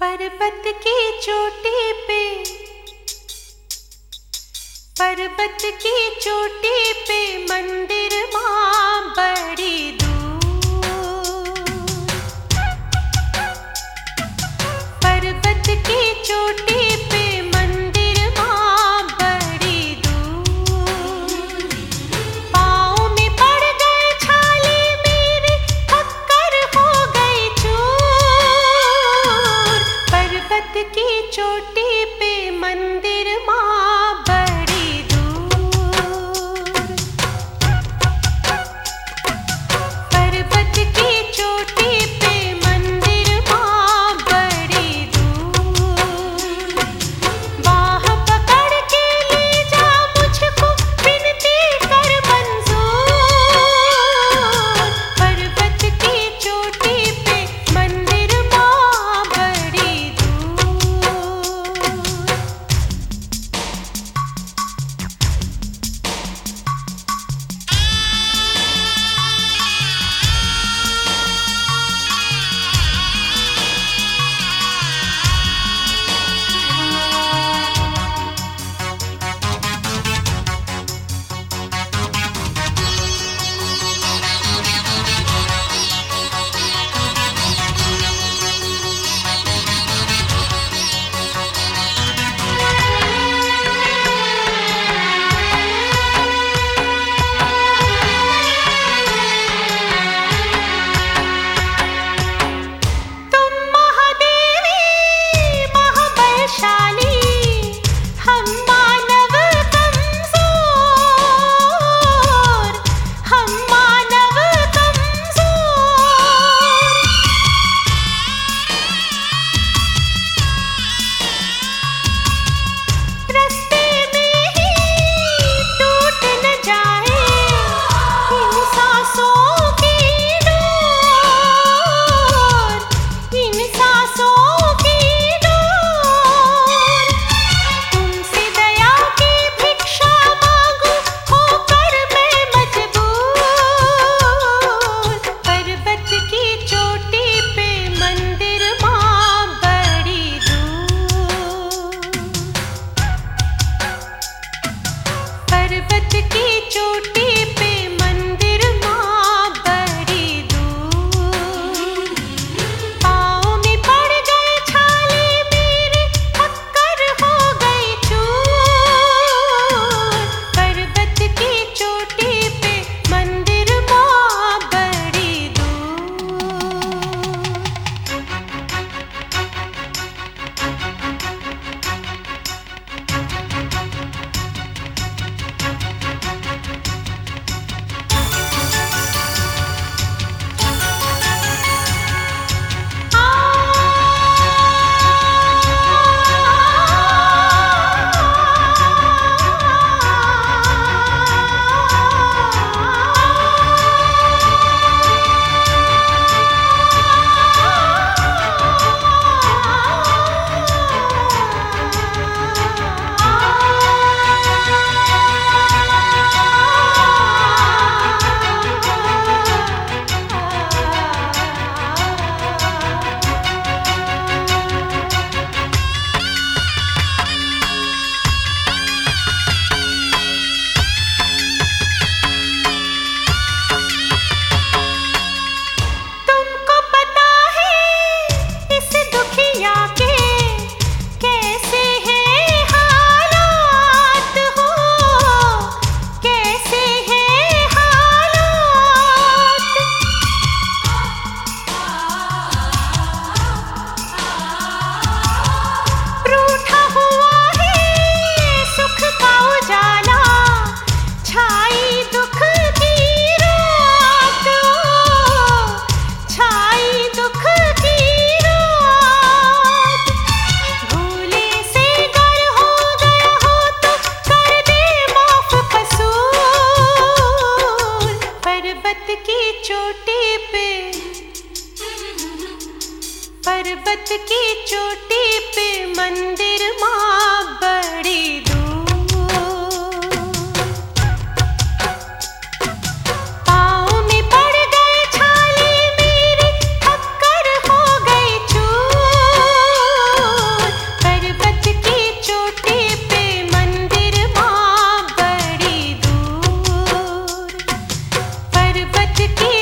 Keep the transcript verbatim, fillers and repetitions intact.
पर्वत की चोटी पे पर्वत की चोटी पे मंदिर मां बड़ी दूर। पर्वत की चोटी पे मंदिर मां बड़ी दूर। पाँव में पड़ गए छाले मेरे थक्कर हो गई चूर। पर्वत की चोटी पे मंदिर मां बड़ी दूर। पर्वत की चोटी पे मंदिर मां बड़ी दूर। बाह पकड़ के ले जा मुझको विनती कर मंजूर। पर्वत की चोटी पे मंदिर मां बड़ी दूर। पर्वत की चोटी पे मंदिर मां बड़ी दूर। पाँव में पड़ गए छाले मेरे थक्कर हो गई चूर। पर्वत की चोटी पे मंदिर मां बड़ी दूर। पर्वत की चोटी पे मंदिर मां बड़ी दूर। पाँव में पड़ गए छाले मेरे थक्कर हो गई चूर। की